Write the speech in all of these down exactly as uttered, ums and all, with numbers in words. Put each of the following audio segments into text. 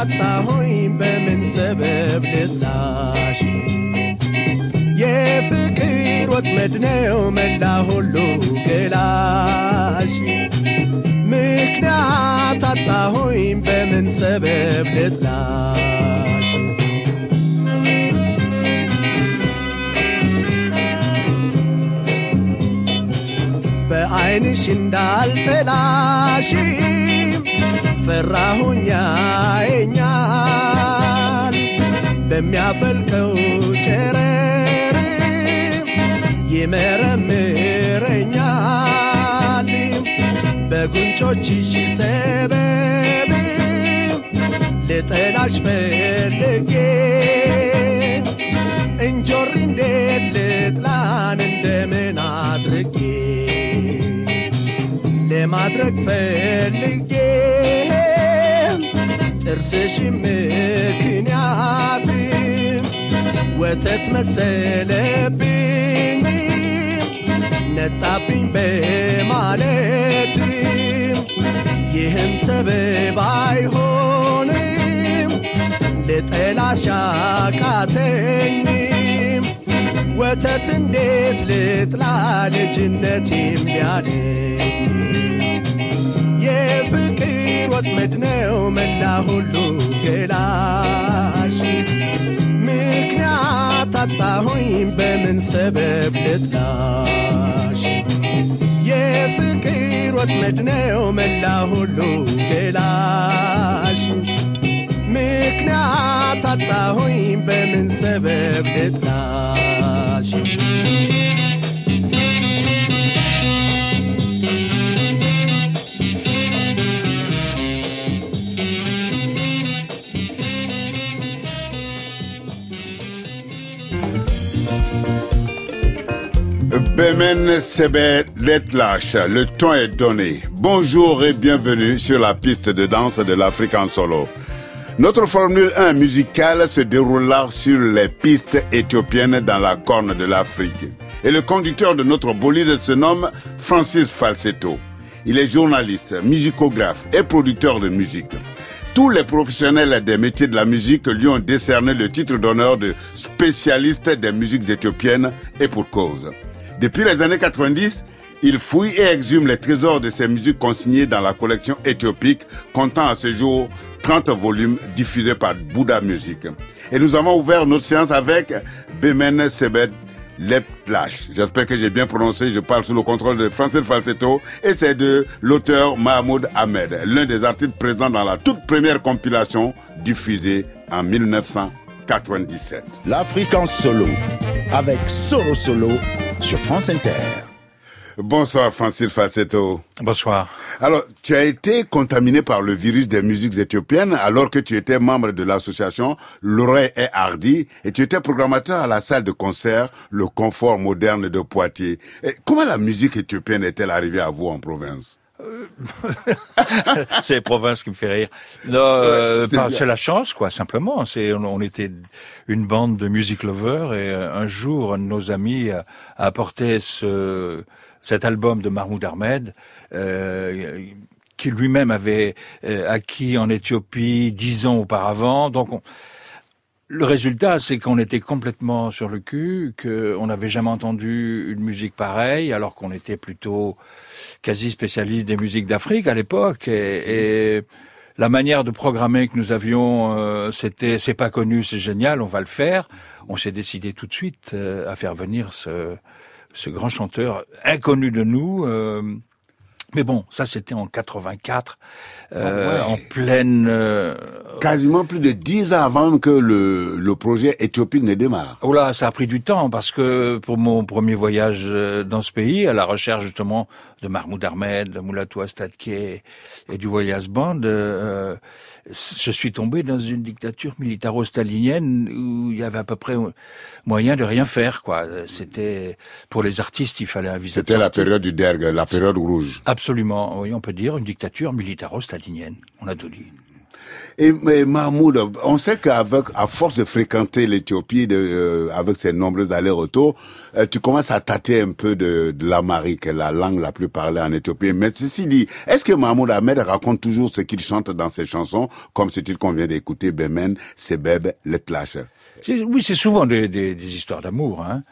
አጣሁኝ በምን ሰበብ ልጥላሽ የፍቅር ወጥመድ ነው መላ ሁሉ ገላሽ ምክንያት አጣሁኝ በምን ሰበብ ልጥላሽ በዓይንሽ እንዳልጠላሽ ፈራሁኛ ያየኛል በሚያፈልቀው ጨረር ይመረምረኛል በጉንጮችሽ ሰበብ ልጠላሽ ፈልጌ እንጆሪ እንዴት ልጥላን እንደምን አድርጌ ለማድረግ ፈልጌ ጥርስሽ ምክንያት ወተት መሰለብኝ ነጣብኝ በማለት ይህም ሰበብ አይሆንም ልጠላሽ አቃተኝ ወተት እንዴት ልጥላ ልጅነቴም ቢያለኝ የፍቅር ወጥመድ ነው መላ ሁሉ ገላሽ ምክንያት አጣሁኝ በምን ሰበብ ልጥላሽ የፍቅር ወጥመድ ነው መላ ሁሉ ገላሽ ምክንያት አጣሁኝ በምን ሰበብ ልጥላሽ Bemen Sebet Letlash, le ton est donné. Bonjour et bienvenue sur la piste de danse de l'Afrique en solo. Notre Formule un musicale se déroulera sur les pistes éthiopiennes dans la Corne de l'Afrique. Et le conducteur de notre bolide se nomme Francis Falsetto. Il est journaliste, musicographe et producteur de musique. Tous les professionnels des métiers de la musique lui ont décerné le titre d'honneur de spécialiste des musiques éthiopiennes et pour cause. Depuis les années quatre-vingt-dix, il fouille et exhume les trésors de ces musiques consignées dans la collection éthiopique, comptant à ce jour trente volumes diffusés par Bouddha Music. Et nous avons ouvert notre séance avec Bemen Sebet Letlash. J'espère que j'ai bien prononcé, je parle sous le contrôle de Francis Falsetto et c'est de l'auteur Mahmoud Ahmed, l'un des artistes présents dans la toute première compilation diffusée en dix-neuf cent quatre-vingt-dix-sept. L'Afrique en solo, avec Solo Solo sur France Inter. Bonsoir Francis Falsetto. Bonsoir. Alors, tu as été contaminé par le virus des musiques éthiopiennes alors que tu étais membre de l'association L'Oreille est Hardy et tu étais programmateur à la salle de concert Le Confort Moderne de Poitiers. Et comment la musique éthiopienne est-elle arrivée à vous en province? C'est les provinces qui me fait rire. Non, euh, c'est, c'est la chance, quoi, simplement. C'est, on, on était une bande de music lovers et un jour, un de nos amis a, a apporté ce, cet album de Mahmoud Ahmed, euh, qui lui-même avait euh, acquis en Éthiopie dix ans auparavant. Donc, on, le résultat, c'est qu'on était complètement sur le cul, qu'on n'avait jamais entendu une musique pareille, alors qu'on était plutôt quasi spécialiste des musiques d'Afrique à l'époque. Et, et la manière de programmer que nous avions, euh, c'était c'est pas connu, c'est génial, on va le faire. On s'est décidé tout de suite euh, à faire venir ce, ce grand chanteur inconnu de nous. Euh, Mais bon, ça c'était en quatre-vingt-quatre, euh, ah ouais. en pleine... Euh, Quasiment plus de dix ans avant que le, le projet éthiopique ne démarre. Oh là, ça a pris du temps parce que pour mon premier voyage dans ce pays, à la recherche justement de Mahmoud Ahmed, de Mulatu Astatke et du Walias Band, euh, je suis tombé dans une dictature militaro-stalinienne où il y avait à peu près moyen de rien faire, quoi. C'était, pour les artistes, il fallait un visa. C'était la période du Derg, la période rouge. Absolument, oui, on peut dire une dictature militaro-stalinienne. On a tout dit. Et mais Mahmoud, on sait qu'avec, à force de fréquenter l'Éthiopie, de, euh, avec ses nombreux allers-retours, euh, tu commences à tâter un peu de, de l'amharique, la langue la plus parlée en Éthiopie. Mais ceci dit, est-ce que Mahmoud Ahmed raconte toujours ce qu'il chante dans ses chansons, comme ce titre qu'on vient d'écouter, Bemen, Sebeb, Letlash? Oui, c'est souvent des, des, des histoires d'amour. Hein.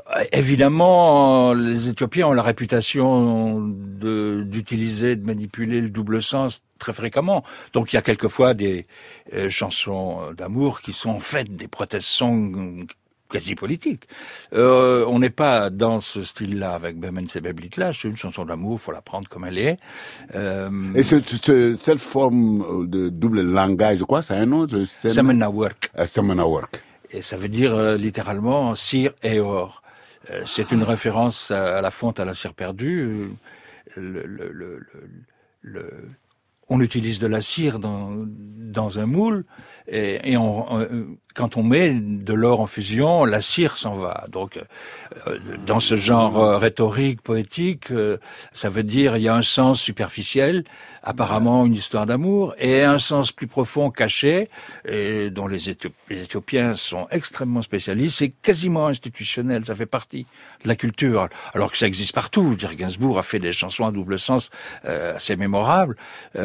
Évidemment, les Éthiopiens ont la réputation de, d'utiliser, de manipuler le double sens très fréquemment. Donc il y a quelquefois des euh, chansons d'amour qui sont en fait des protestations quasi politiques. Euh, on n'est pas dans ce style-là avec Bemen Sebeb Litlash. C'est une chanson d'amour, faut la prendre comme elle est. Euh, Et ce, ce, cette forme de double langage, quoi, c'est un nom? Semenawork. Uh, Semenawork. Et ça veut dire euh, littéralement cire et or. Euh, c'est une référence à, à la fonte à la cire perdue. Le, le, le, le, le, on utilise de la cire dans, dans un moule et, et on, on, quand on met de l'or en fusion, la cire s'en va. Donc, euh, dans ce genre euh, rhétorique, poétique, euh, ça veut dire il y a un sens superficiel, apparemment une histoire d'amour, et un sens plus profond, caché, et dont les, Éthiop- les Éthiopiens sont extrêmement spécialistes. C'est quasiment institutionnel, ça fait partie de la culture, alors que ça existe partout. Je veux dire, Gainsbourg a fait des chansons à double sens euh, assez mémorables,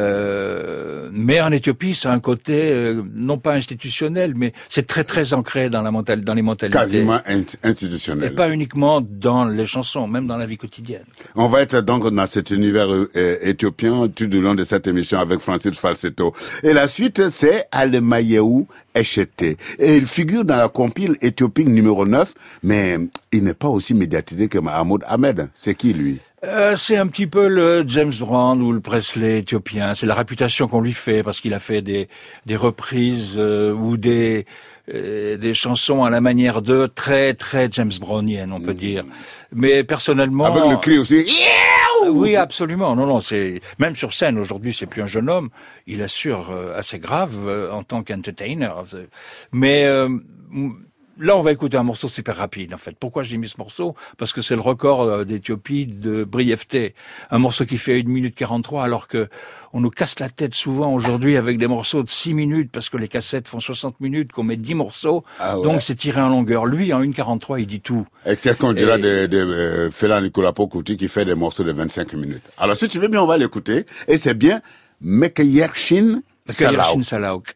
euh, mais en Éthiopie, ça a un côté euh, non pas institutionnel, mais c'est très très ancré dans la mental, dans les mentalités. Quasiment institutionnel. Et pas uniquement dans les chansons, même dans la vie quotidienne. On va être donc dans cet univers euh, éthiopien tout au long de cette émission avec Francis Falsetto. Et la suite, c'est Alemayehu Eshete. Et il figure dans la compile éthiopique numéro neuf, mais il n'est pas aussi médiatisé que Mahmoud Ahmed. C'est qui, lui? Euh, c'est un petit peu le James Brown ou le Presley éthiopien. C'est la réputation qu'on lui fait parce qu'il a fait des des reprises euh, ou des euh, des chansons à la manière de très très James Brownienne, on peut mmh. dire. Mais personnellement, avec le cri aussi. Euh, oui, absolument. Non, non, c'est même sur scène aujourd'hui, c'est plus un jeune homme. Il assure euh, assez grave euh, en tant qu'entertainer. Mais euh, là, on va écouter un morceau super rapide, en fait. Pourquoi j'ai mis ce morceau? Parce que c'est le record euh, d'Éthiopie de brièveté. Un morceau qui fait une minute quarante-trois, alors que on nous casse la tête souvent aujourd'hui avec des morceaux de six minutes, parce que les cassettes font soixante minutes, qu'on met dix morceaux. Ah ouais. Donc c'est tiré en longueur. Lui, en une quarante-trois, il dit tout. Et qu'est-ce qu'on dira Et... de, de euh, Fela Nicolas Pokuti qui fait des morceaux de vingt-cinq minutes? Alors si tu veux bien, on va l'écouter. Et c'est bien Mekeyerchin Salauk. Salauk.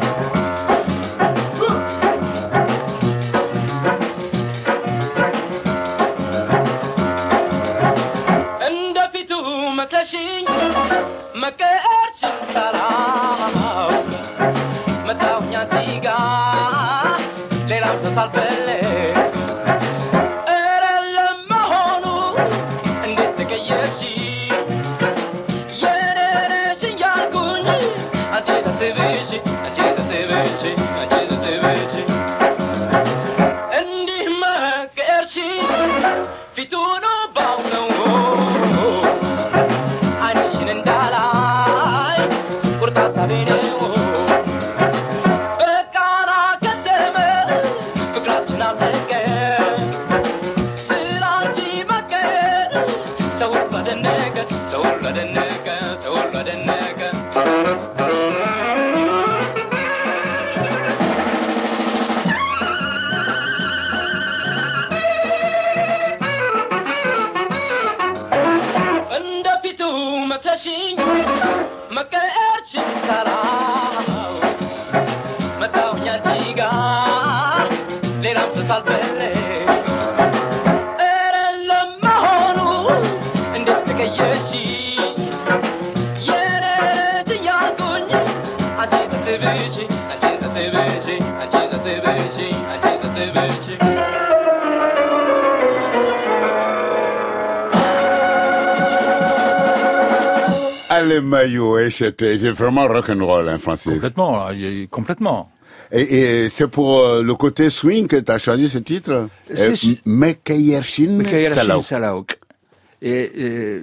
Alemayehu Eshete, c'est vraiment rock'n'roll, hein, Francis. Complètement, complètement. Et, et c'est pour euh, le côté swing que tu as choisi ce titre? C'est Mekeyerchin Salauk. Et, et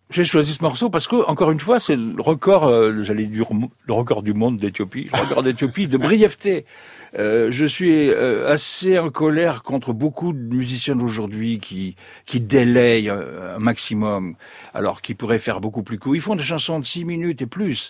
J'ai choisi ce morceau parce que, encore une fois, c'est le record, euh, j'allais dire, le record du monde d'Éthiopie, le record d'Éthiopie de brièveté. Euh, je suis euh, assez en colère contre beaucoup de musiciens d'aujourd'hui qui qui délayent un maximum, alors qu'ils pourraient faire beaucoup plus court. Ils font des chansons de six minutes et plus.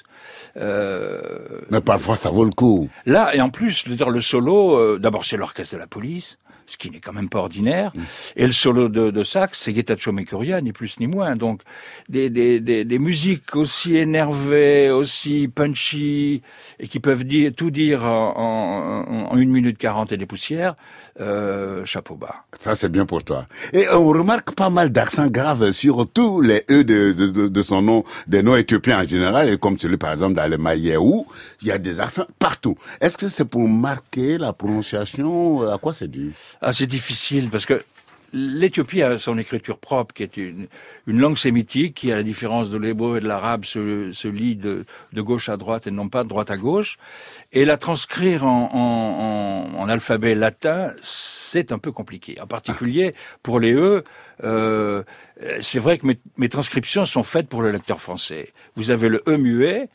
Euh, Mais parfois, ça vaut le coup. Là, et en plus, je veux dire, le solo, euh, d'abord, c'est l'orchestre de la police, ce qui n'est quand même pas ordinaire. Mmh. Et le solo de, de sax, c'est Getachew Mekoria, ni plus ni moins. Donc, des, des, des, des musiques aussi énervées, aussi punchy, et qui peuvent dire, tout dire en, en, en une minute quarante et des poussières, euh, chapeau bas. Ça, c'est bien pour toi. Et on remarque pas mal d'accents graves sur tous les E de, de, de, de son nom, des noms éthiopiens en général, et comme celui, par exemple, d'Alemayehu, il y a des accents partout. Est-ce que c'est pour marquer la prononciation? À quoi c'est dû? Ah, c'est difficile parce que l'Éthiopie a son écriture propre, qui est une, une langue sémitique qui, à la différence de l'hébreu et de l'arabe, se, se lit de, de gauche à droite et non pas de droite à gauche. Et la transcrire en, en, en, en alphabet latin, c'est un peu compliqué. En particulier pour les E, euh, c'est vrai que mes, mes transcriptions sont faites pour le lecteur français. Vous avez le E muet.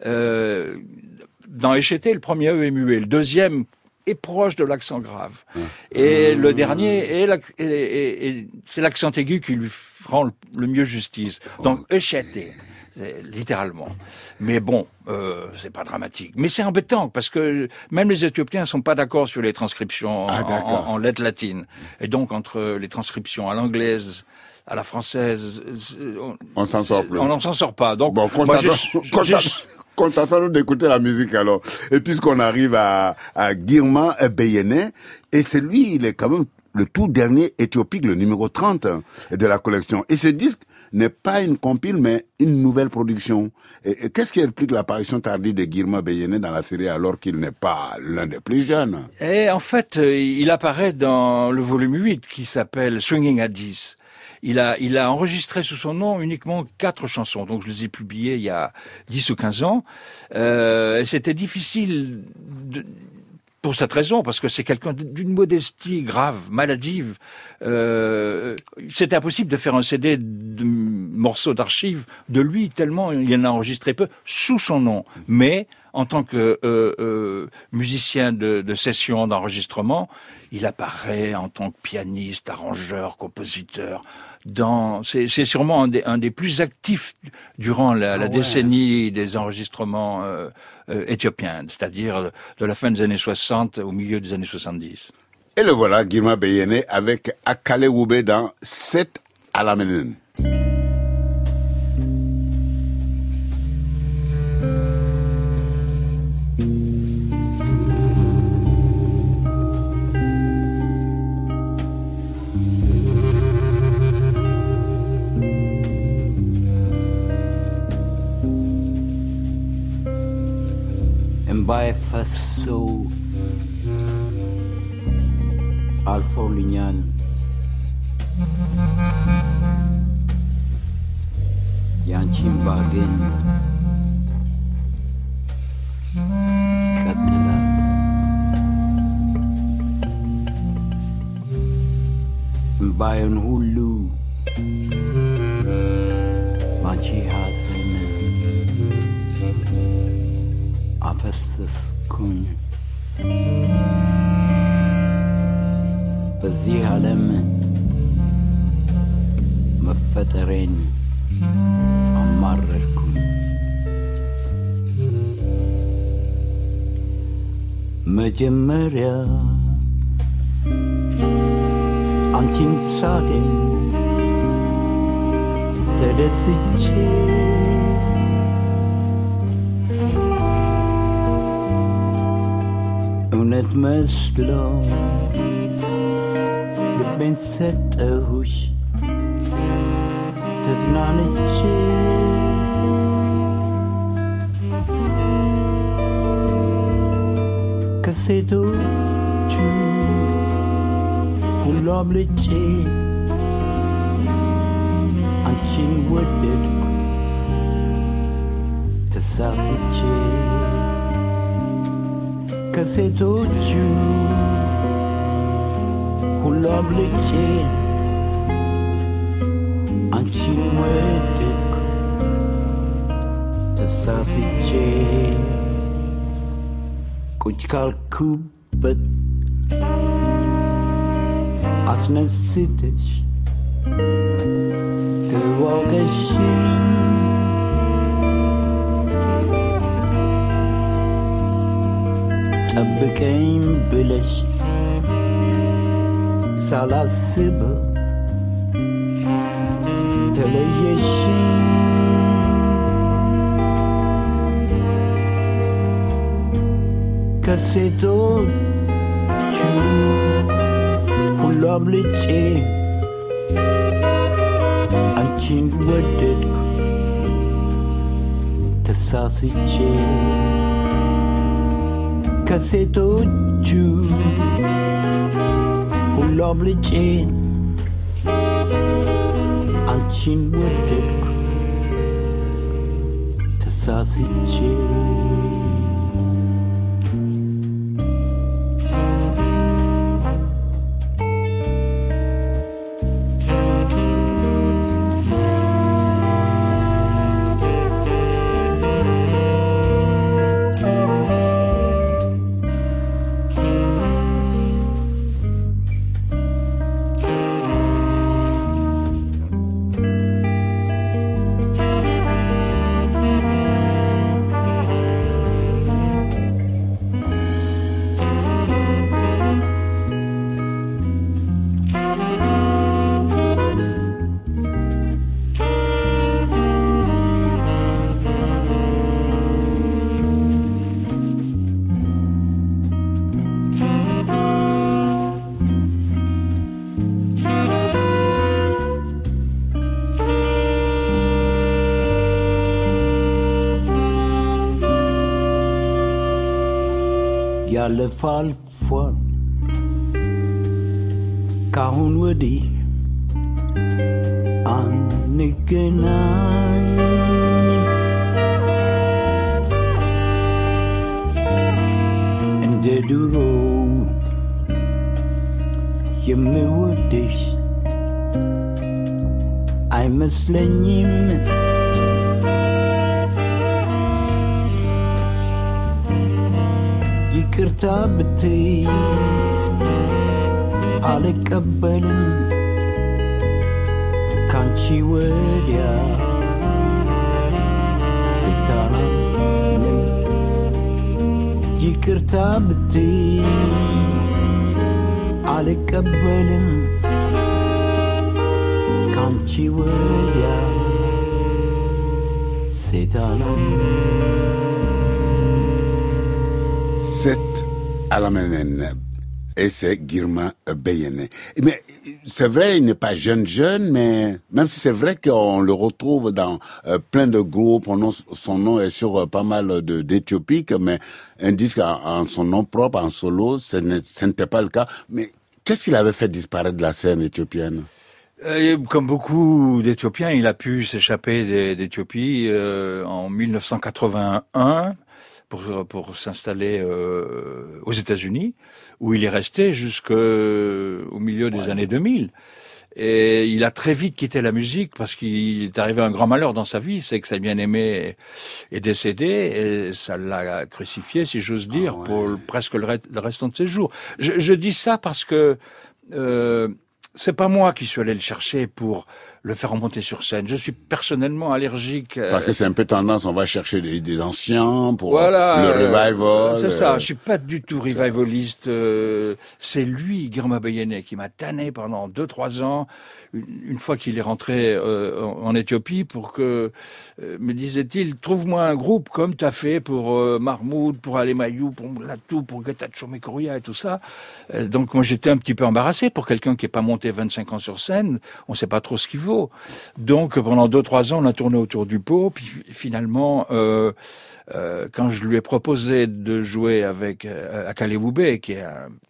Euh, dans Écheté, le premier E est muet. Le deuxième est proche de l'accent grave. Mmh. Et mmh. le dernier, est la, est, est, est, c'est l'accent aigu qui lui rend le, le mieux justice. Donc, Écheté, littéralement. Mais bon, euh, c'est pas dramatique. Mais c'est embêtant, parce que même les Éthiopiens sont pas d'accord sur les transcriptions ah, en, en, en lettres latines. Et donc, entre les transcriptions à l'anglaise, à la française, on, on s'en sort plus. On n'en s'en sort pas. Donc, bon, moi, j'ai... Contentant d'écouter la musique alors. Et puisqu'on arrive à, à Girma Beyene, et c'est lui, il est quand même le tout dernier éthiopique, le numéro trente de la collection. Et ce disque n'est pas une compile, mais une nouvelle production. Et, et qu'est-ce qui explique l'apparition tardive de Girma Beyene dans la série alors qu'il n'est pas l'un des plus jeunes? Et en fait, il apparaît dans le volume huit qui s'appelle Swinging at dix. Il a, il a enregistré sous son nom uniquement quatre chansons. Donc, je les ai publiées il y a dix ou quinze ans. Euh, et c'était difficile de, pour cette raison, parce que c'est quelqu'un d'une modestie grave, maladive. Euh, c'était impossible de faire un C D de morceaux d'archives de lui, tellement il en a enregistré peu sous son nom. Mais, en tant que euh, euh, musicien de, de session, d'enregistrement, il apparaît en tant que pianiste, arrangeur, compositeur. Dans, c'est, c'est sûrement un des, un des plus actifs durant la, ah la ouais. décennie des enregistrements euh, euh, éthiopiens, c'est-à-dire de la fin des années soixante au milieu des années soixante-dix. Et le voilà, Girma Beyene, avec Akale Wube dans Set Alamenen. ባይፈሱ አልፎልኛል ያንቺን ባገኝ ቀጥላል ባይን ሁሉ ባንቺ ሐዘን አፈሰስኩኝ በዚህ ዓለም መፈጠሬን አማረርኩኝ መጀመሪያ አንቺን ሳገኝ ተደስቼ እውነት መስሎ ልቤን ሰጠሁሽ ተዝናንቼ ከሴቶቹ ሁሉ አብልጬ አንቺን ወደድኩ ተሳስቼ ከሴቶቹ ሁሉ አብልጬ አንቺን ወደድኩ ተሳስቼ ቁጭ ካልኩበት አስነስተሽ ተዋውቀሽኝ ጠብቀኝ ብለሽ ሳላስበው ተለየሽኝ ከሴቶቹ ሁሉ አብልጬ አንቺን ወደድኩ ተሳስቼ ከሴቶቹ ሁሉ አብልጬ አንቺን ወደድኩ ተሳስቼ ያለፋል ፏል ካሁን ወዲህ አንገናኝ እንደ ድሮ የምወድሽ አይመስለኝም ይቅርታ ብትይ አልቀበልም ካንቺ ወዲያ ሴታንም ይቅርታ ብትይ አልቀበልም ካንቺ ወዲያ ሴታንም Cette Alamenen, et c'est Girma Beyene. Mais c'est vrai, il n'est pas jeune jeune, mais même si c'est vrai qu'on le retrouve dans euh, plein de groupes, on a, son nom est sur euh, pas mal de, d'éthiopiques, mais un disque en, en son nom propre, en solo, ce, ce n'était pas le cas. Mais qu'est-ce qu'il avait fait disparaître de la scène éthiopienne? Euh, comme beaucoup d'Éthiopiens, il a pu s'échapper d'Éthiopie euh, en dix-neuf cent quatre-vingt-un. pour pour s'installer euh, aux États-Unis, où il est resté jusqu'au milieu des ouais. années deux mille. Et il a très vite quitté la musique parce qu'il est arrivé un grand malheur dans sa vie, c'est que sa bien-aimée est décédée et ça l'a crucifié, si j'ose dire, ah ouais. pour presque le, re- le restant de ses jours. Je, je dis ça parce que euh, c'est pas moi qui suis allé le chercher pour le faire remonter sur scène. Je suis personnellement allergique. Parce que c'est un peu tendance, on va chercher des, des anciens pour voilà, le revival. C'est ça, je suis pas du tout revivaliste. Euh, c'est lui, Girma Beyene, qui m'a tanné pendant deux, trois ans, une, une fois qu'il est rentré euh, en, en Éthiopie, pour que, euh, me disait-il, trouve-moi un groupe comme t'as fait pour euh, Mahmoud, pour Alemaïou, pour Latou, pour Getachew Mekoria et tout ça. Euh, donc moi j'étais un petit peu embarrassé pour quelqu'un qui est pas monté vingt-cinq ans sur scène, on sait pas trop ce qu'il vaut. Donc pendant deux trois ans on a tourné autour du pot, puis finalement euh, euh, quand je lui ai proposé de jouer avec euh, Akale Wube, qui est un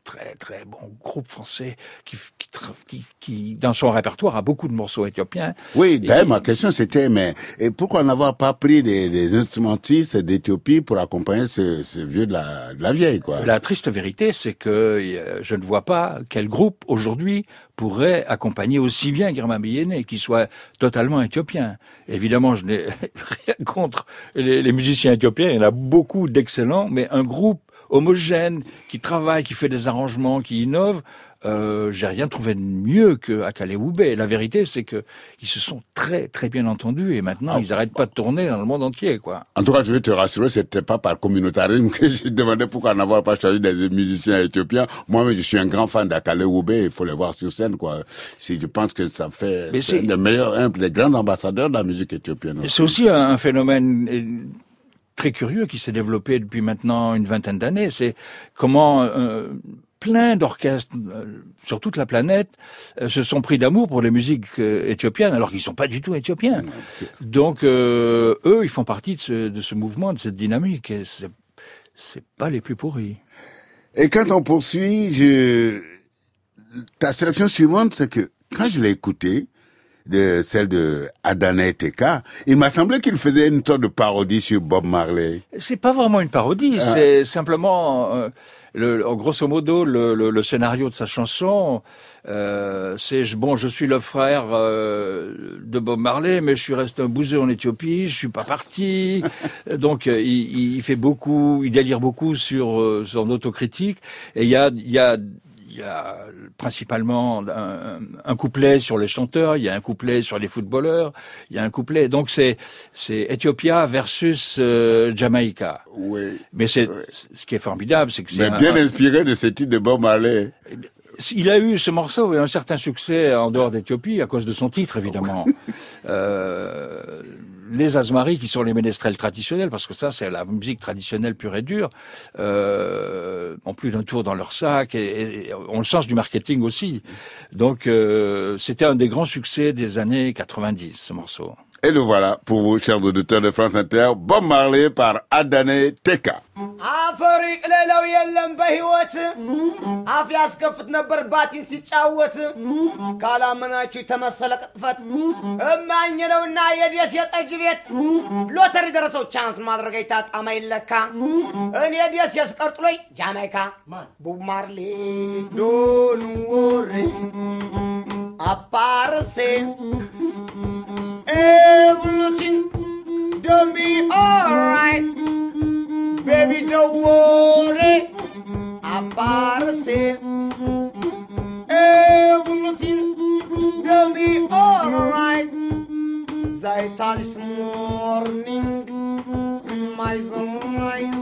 très très bon groupe français qui, qui, qui, qui dans son répertoire a beaucoup de morceaux éthiopiens. Oui, d'ailleurs, et, ma question c'était, mais et pourquoi n'avoir pas pris des, des instrumentistes d'Éthiopie pour accompagner ce, ce vieux de la, de la vieille, quoi? La triste vérité, c'est que euh, je ne vois pas quel groupe aujourd'hui pourrait accompagner aussi bien Girma Biyene, qui soit totalement éthiopien. Évidemment, je n'ai rien contre les, les musiciens éthiopiens, il y en a beaucoup d'excellents, mais un groupe homogène, qui travaille, qui fait des arrangements, qui innove, euh, j'ai rien trouvé de mieux que Akale Wube. La vérité, c'est que ils se sont très très bien entendus et maintenant ah, ils n'arrêtent pas de tourner dans le monde entier, quoi. En tout cas, je vais te rassurer, c'était pas par communautarisme que je demandais pourquoi n'avoir pas choisi des musiciens éthiopiens. Moi-même, je suis un grand fan d'Akale Wube, il faut les voir sur scène, quoi. Si je pense que ça fait Mais c'est, c'est un des meilleurs, un des grands ambassadeurs de la musique éthiopienne. C'est aussi un, un phénomène très curieux qui s'est développé depuis maintenant une vingtaine d'années. C'est comment euh, plein d'orchestres euh, sur toute la planète euh, se sont pris d'amour pour les musiques euh, éthiopiennes, alors qu'ils sont pas du tout éthiopiens. Donc euh, eux, ils font partie de ce, de ce mouvement, de cette dynamique. Et c'est, c'est pas les plus pourris. Et quand on poursuit, je... ta sélection suivante, c'est que quand je l'ai écouté, de celle de Adane Teka, il m'a semblé qu'il faisait une sorte de parodie sur Bob Marley. C'est pas vraiment une parodie, ah. c'est simplement, euh, le, grosso modo, le, le, le scénario de sa chanson. Euh, c'est bon, je suis le frère euh, de Bob Marley, mais je suis resté un bouseux en Éthiopie, je suis pas parti. Donc, euh, il, il fait beaucoup, il délire beaucoup sur euh, son autocritique. Et il y a, il y a Il y a principalement un, un couplet sur les chanteurs, il y a un couplet sur les footballeurs, il y a un couplet. Donc c'est c'est Ethiopia versus euh, Jamaïca. Oui. Mais c'est oui. ce qui est formidable, c'est que c'est Mais un, bien un, inspiré de ce titre de Bob Marley. Il a eu ce morceau et un certain succès en dehors d'Éthiopie à cause de son titre, évidemment. euh, les Azmaris, qui sont les ménestrels traditionnels, parce que ça, c'est la musique traditionnelle pure et dure, euh, ont plus d'un tour dans leur sac et, et ont le sens du marketing aussi. Donc, euh, c'était un des grands succès des années quatre-vingt-dix, ce morceau. Et le voilà, pour vous, chers auditeurs de France Inter, Bob Marley par Adane Teka. አፈሪቅ ሌላው የለም በህይወት አፍ ያስከፍት ነበር ባቲን ሲጫወት ካላመናችሁ ተመሰለ ቅጥፈት እማኝ ነውና የዲስ የጠጅ ቤት ሎተሪ ደረሰው ቻንስ ማድረግ አይታጣማ ይለካ እኔ ዲስ ያስቀርጥሎይ ጃማይካ ቦብ ማርሌ ዶን ወሪ አፓርሴ everything don't be alright. Baby, don't worry about it. Everything don't be alright. Zaita this morning, my sunrise.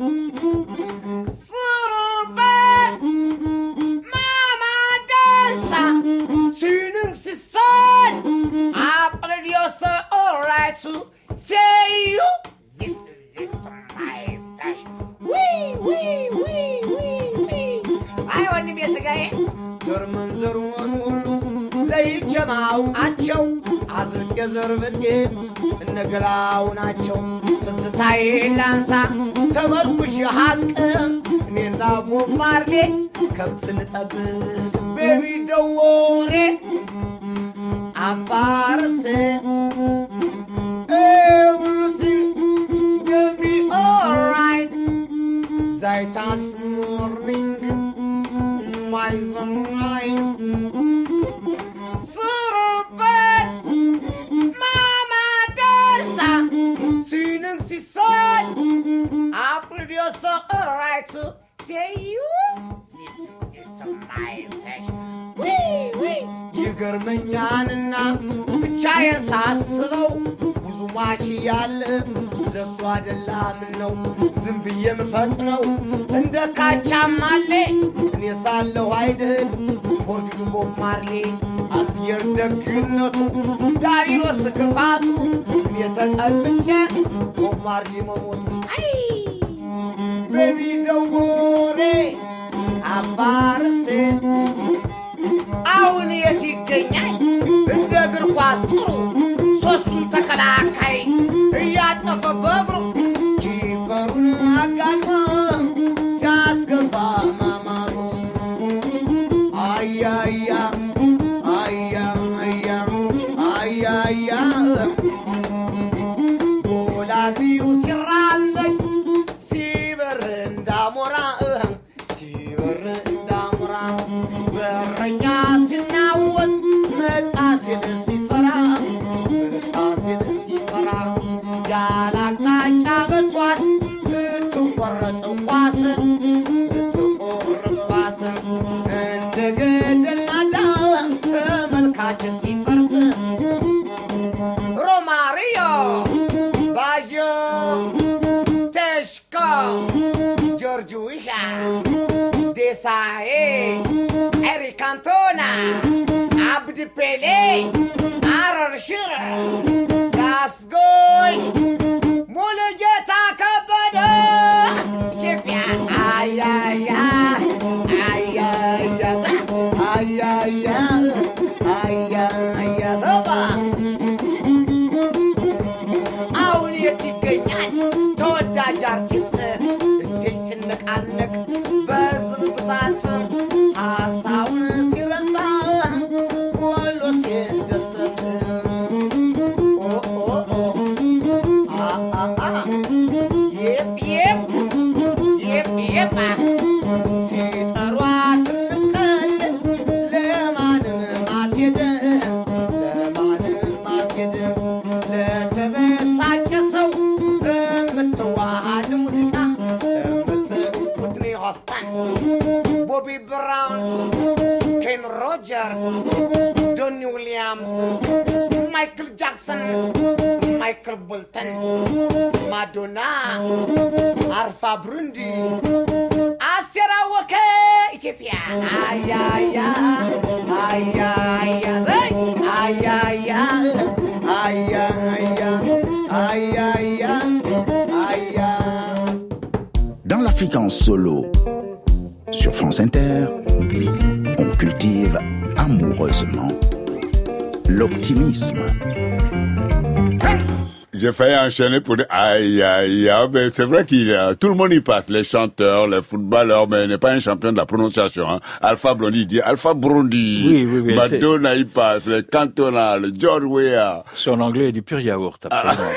Surabaya, Mama dancer, singing si son. I played you so alright to say you. This is this my. Wee, wee, wee, wee, wee. I want to be a cigarette. German, German, lay Jamau, Acho, as it gets a bit in the ground, Acho, to the Thailand, Tamakush, Hack, Nina, Marley, comes in a bit. Baby, don't worry. I'm passing. Everything will be alright. Zaita this morning, my sunrise. Surabaya, Mama dancer, singing si son. I played you so alright to say you. This is this is my flesh. Wee wee. ይገርመኛልና ብቻዬን ሳስበው ብዙ ማች ያለ ለሱ አይደለም ነው ዝም ብዬ ምፈጥነው እንደ ካቻማሌ እኔ ሳለሁ አይደል ፎርጅዱ ቦብ ማርሌ አዝየር ደግነቱ ዳሪሮስ ክፋቱ እኔ ተቀብቼ ቦብ ማርሌ መሞቱ አይ ቤቢ ደውሬ አባርሴ አሁን የት ይገኛል እንደ እግር ኳስ ጥሩ ሶስቱን ተከላካይ እያጠፈ በእግሩ ኪፐሩን አጋልሞ ሲያስገባ ማማሩ Desae, Eric Cantona, Abdi Pele, Arar Shira, Gasgoy, Mulugeta Kabada, Chipia, ay ay ay, ay ay ay, ay ay ay, ay ay Soba. Aun የትገኛል ተወዳጅ አርቲስት ስቴጅ ሲነቃነቅ በዝም ብዛት ሀሳቡን ሲረሳ ወሎ ሲደሰት የፕ የፕ የፕ የፕ ሲጠሯት ምትቀል ለማንም አትሄድ ለማንም አትሄድ ለተበሳጨ ሰው የምትዋሃድ ሙዚቃ የምትውድኒ ሆስታን ቦቢ ብራውን ኬን ሮጀርስ ዶኒ ዊሊያምስ ማይክል ጃክሰን ማይክል ቦልተን ማዶና አርፋ ብሩንዲ አስቴር አወቀ ኢትዮጵያ አያያ አያያ ዘይ አያያ አያያ አያያ አያ Dans l'Afrique en solo, sur France Inter, on cultive amoureusement l'optimisme. J'ai failli enchaîner pour dire aïe aïe aïe, mais c'est vrai qu'il y a, tout le monde y passe, les chanteurs, les footballeurs, mais il n'est pas un champion de la prononciation, hein. Alpha Blondy, il dit Alpha Blondy. Oui, oui, oui. Madonna y passe, les Cantona, le George Weah. Son anglais est du pur yaourt, absolument.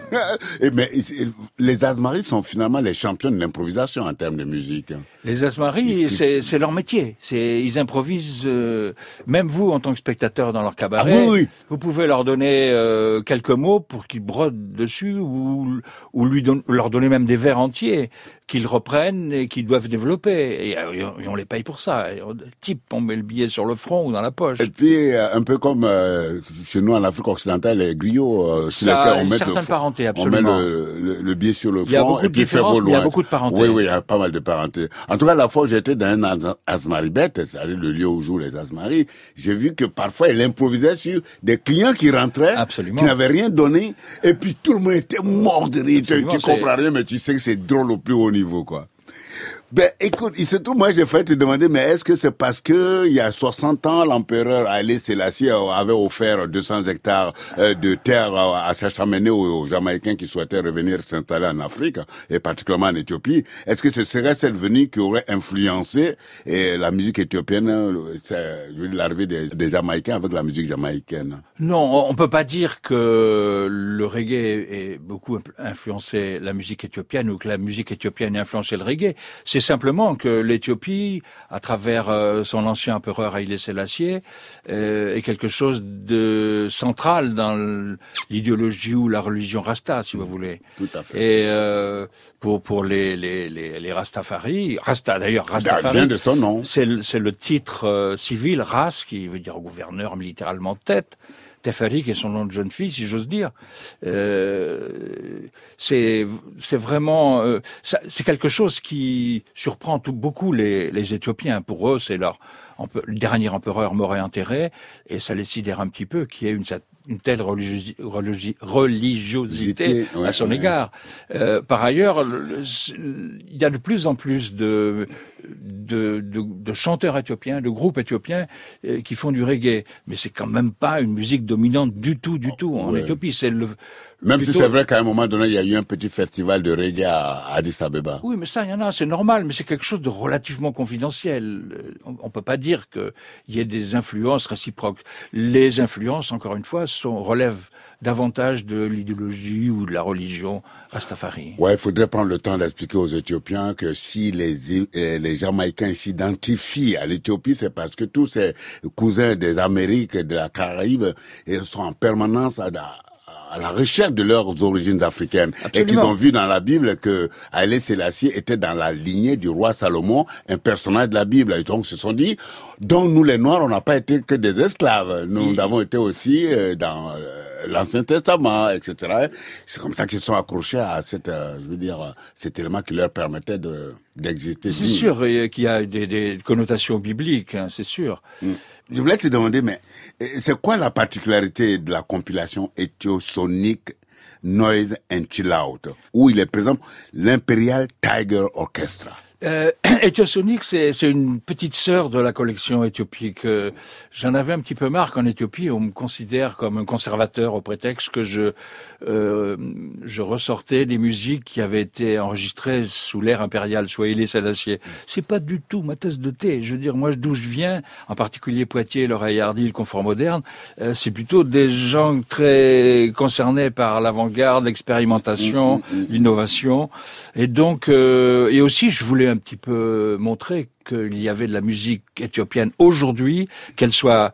Et mais les Azmaris sont finalement les champions de l'improvisation en termes de musique. Les Azmaris, c'est, c'est leur métier. C'est, ils improvisent, euh, même vous, en tant que spectateur dans leur cabaret, ah, oui, oui. vous pouvez leur donner euh, quelques mots pour qu'ils brodent dessus ou, ou lui don- leur donner même des vers entiers qu'ils reprennent et qu'ils doivent développer. Et, et on les paye pour ça. Et on, type, on met le billet sur le front ou dans la poche. Et puis, un peu comme euh, chez nous en Afrique occidentale, les griots, euh, sur ça, lesquels on une met, certaine le, parenté, on absolument. met le, le, le billet sur le il y a front beaucoup et de puis faire au différences, mais il y a loin. beaucoup de parenté. Oui, oui, il y a pas mal de parenté. En tout cas, la fois où j'étais dans un Azmaribet, c'est-à-dire le lieu où jouent les Azmaris, j'ai vu que parfois il improvisait sur des clients qui rentraient, absolument. qui n'avaient rien donné, et puis tout le monde était mort de rire. Tu, tu comprends c'est... rien, mais tu sais que c'est drôle au plus haut niveau, quoi. Ben, écoute, il se trouve, moi, j'ai failli te demander, mais est-ce que c'est parce que, il y a soixante ans, l'empereur Haïlé Sélassié avait offert deux cents hectares euh, de terre à, à Chachamene aux, aux Jamaïcains qui souhaitaient revenir s'installer en Afrique, et particulièrement en Éthiopie? Est-ce que ce serait cette venue qui aurait influencé et la musique éthiopienne, c'est, l'arrivée des, des Jamaïcains avec la musique jamaïcaine? Non, on peut pas dire que le reggae ait beaucoup influencé la musique éthiopienne ou que la musique éthiopienne ait influencé le reggae. C'est simplement que l'Éthiopie, à travers euh, son ancien empereur Haïlé Sélassié, euh, est quelque chose de central dans l'idéologie ou la religion Rasta, si vous voulez. Tout à fait. Et euh, pour pour les les les, les Rastafari, Rasta d'ailleurs, Rastafari, vient de son nom. C'est le, c'est le titre euh, civil, Ras, qui veut dire gouverneur, littéralement tête. Teferi, qui est son nom de jeune fille, si j'ose dire. Euh, c'est, c'est vraiment, euh, ça, c'est quelque chose qui surprend tout, beaucoup les, les Éthiopiens. Pour eux, c'est leur, le dernier empereur mort et enterré, et ça les sidère un petit peu qu'il y ait une, une telle religiosi, religi, religiosité ouais, à son ouais. égard. Euh, par ailleurs, le, il y a de plus en plus de, de, de, de chanteurs éthiopiens, de groupes éthiopiens euh, qui font du reggae, mais c'est quand même pas une musique dominante du tout, du tout en ouais. Éthiopie. C'est le Même plutôt... si c'est vrai qu'à un moment donné, il y a eu un petit festival de reggae à Addis Abeba. Oui, mais ça, il y en a, c'est normal, mais c'est quelque chose de relativement confidentiel. On, on peut pas dire qu'il y ait des influences réciproques. Les influences, encore une fois, sont, relèvent davantage de l'idéologie ou de la religion Rastafari. Ouais, il faudrait prendre le temps d'expliquer aux Éthiopiens que si les, les Jamaïcains s'identifient à l'Éthiopie, c'est parce que tous ces cousins des Amériques et de la Caraïbe ils sont en permanence à la, à la recherche de leurs origines africaines. Absolument. Et qu'ils ont vu dans la Bible que Haïlé Sélassié était dans la lignée du roi Salomon, un personnage de la Bible. Et donc, ils se sont dit, donc nous les Noirs, on n'a pas été que des esclaves. Nous oui. avons été aussi euh, dans... Euh, l'Ancien Testament, et cetera. C'est comme ça qu'ils sont accrochés à cette, euh, je veux dire, cet élément qui leur permettait de d'exister. C'est sûr et qu'il y a des, des connotations bibliques, hein, c'est sûr. Mm. Je voulais te demander, mais c'est quoi la particularité de la compilation Éthiosonique Noise and Chill Out, où il est présent l'Imperial Tiger Orchestra? Euh, Éthiosonique, c'est, c'est une petite sœur de la collection éthiopique. Euh, j'en avais un petit peu marre qu'en Éthiopie, on me considère comme un conservateur au prétexte que je euh, je ressortais des musiques qui avaient été enregistrées sous l'ère impériale, sous Haïlé Sélassié. C'est pas du tout ma tasse de thé. Je veux dire, moi, d'où je viens, en particulier Poitiers, l'oreille hardie, le confort moderne, euh, c'est plutôt des gens très concernés par l'avant-garde, l'expérimentation, l'innovation. Et donc, euh, et aussi, je voulais un petit peu montrer qu'il y avait de la musique éthiopienne aujourd'hui, qu'elle soit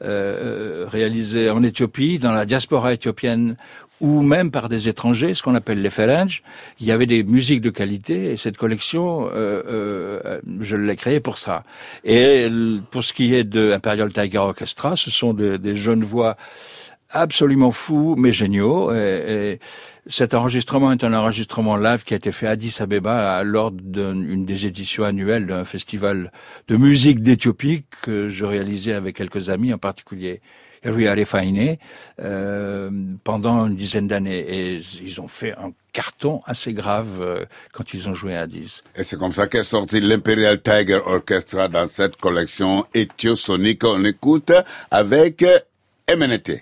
euh, réalisée en Éthiopie, dans la diaspora éthiopienne, ou même par des étrangers, ce qu'on appelle les phalanges. Il y avait des musiques de qualité, et cette collection, euh, euh, je l'ai créée pour ça. Et pour ce qui est de Imperial Tiger Orchestra, ce sont de, des jeunes voix absolument fous, mais géniaux. Et, et cet enregistrement est un enregistrement live qui a été fait à Addis Abeba lors d'une des éditions annuelles d'un festival de musique d'Éthiopie que je réalisais avec quelques amis, en particulier Louis Arefaine, euh, pendant une dizaine d'années. Et ils ont fait un carton assez grave euh, quand ils ont joué à Addis. Et c'est comme ça qu'est sorti l'Imperial Tiger Orchestra dans cette collection Éthiosonique. On écoute avec M N T.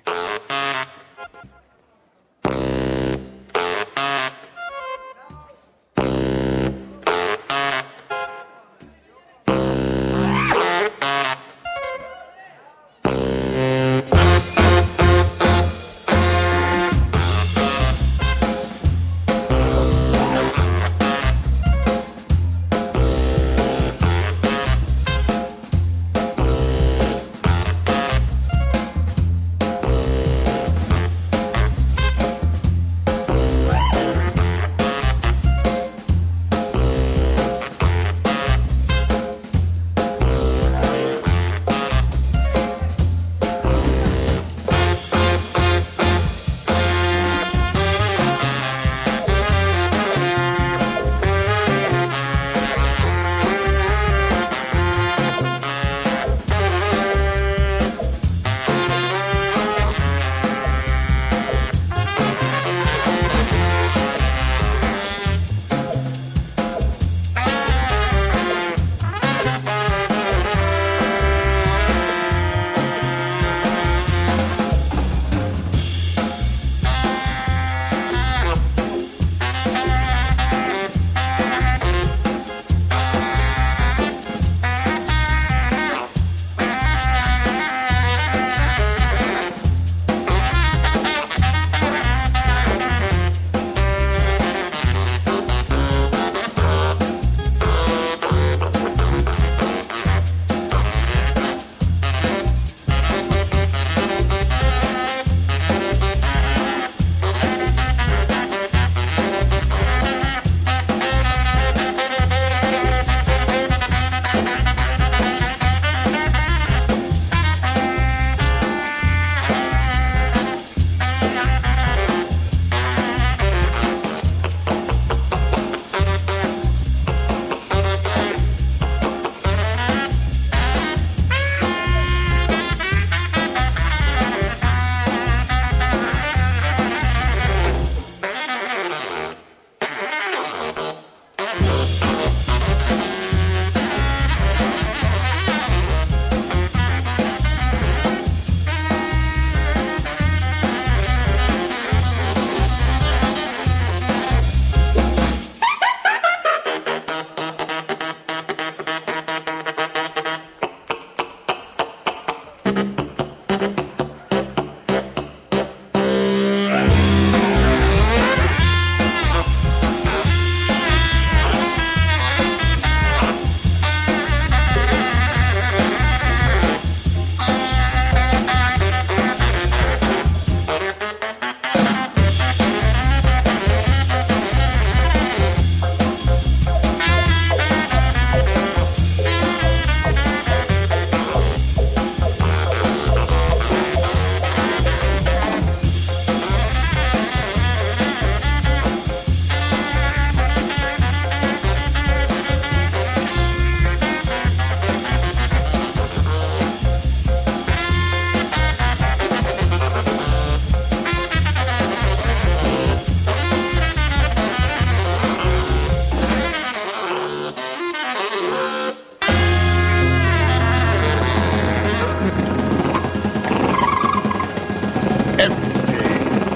Thank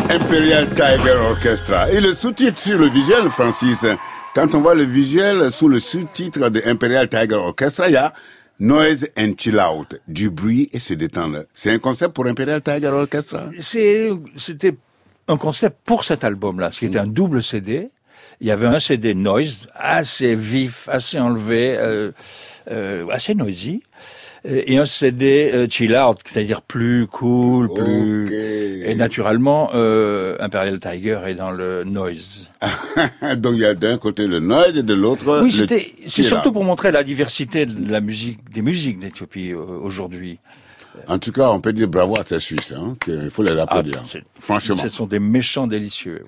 Imperial Tiger Orchestra. Et le sous-titre sur le visuel, Francis, quand on voit le visuel sous le sous-titre de Imperial Tiger Orchestra, il y a Noise and Chill Out, du bruit et se détendre. C'est un concept pour Imperial Tiger Orchestra? C'est, c'était un concept pour cet album-là, ce qui était un double C D. Il y avait un C D Noise, assez vif, assez enlevé, euh, euh, assez noisy. Et un C D euh, chill out, c'est-à-dire plus cool, plus... Okay. Et naturellement, euh, Imperial Tiger est dans le noise. Donc il y a d'un côté le noise et de l'autre oui, le c'était, c'est chill surtout out. pour montrer la diversité de la musique, des musiques d'Éthiopie euh, aujourd'hui. En tout cas, on peut dire bravo à ces Suisses, hein, qu'il faut les applaudir. Ah, franchement. Ce sont des méchants délicieux.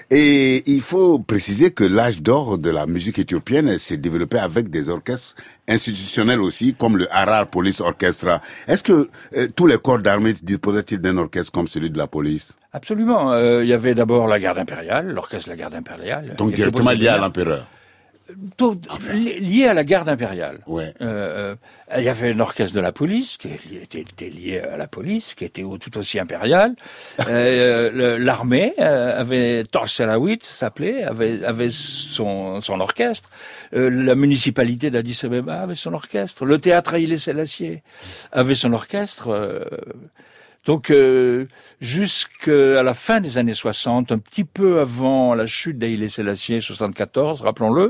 Et il faut préciser que l'âge d'or de la musique éthiopienne s'est développé avec des orchestres institutionnels aussi, comme le Harar Police Orchestra. Est-ce que euh, tous les corps d'armée disposaient-ils d'un orchestre comme celui de la police? Absolument. Euh, il y avait d'abord la garde impériale, l'orchestre de la garde impériale. Donc directement lié à l'empereur. Tout, Enfin. lié à la garde impériale. Ouais. Euh, il y avait l'orchestre de la police, qui était, était lié à la police, qui était tout aussi impérial. euh, le, l'armée euh, avait, Torch Selawit s'appelait, avait, avait son, son orchestre. Euh, la municipalité d'Addis Abeba avait son orchestre. Le théâtre Haïlé Sélassié avait son orchestre. Euh, Donc, euh, jusqu'à la fin des années soixante, un petit peu avant la chute d'Haïlé Sélassié, soixante-quatorze, rappelons-le,